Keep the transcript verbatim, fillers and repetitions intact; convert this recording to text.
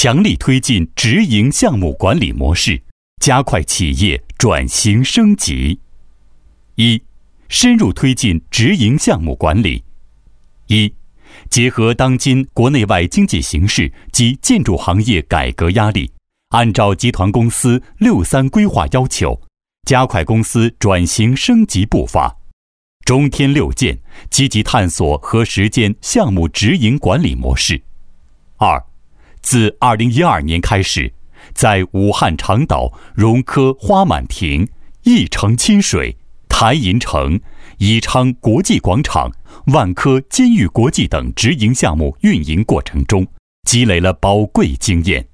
强力推进直营项目管理模式，加快企业转型升级。一、深入推进直营项目管理。一、结合当今国内外经济形势及建筑行业改革压力，按照集团公司六三规划要求，加快公司转型升级步伐。中天六建积极探索和实践项目直营管理模式。二、自二零一二年开始，在武汉长岛、融科花满庭、益城亲水、台银城、宜昌国际广场、万科监狱国际等直营项目运营过程中，积累了宝贵经验。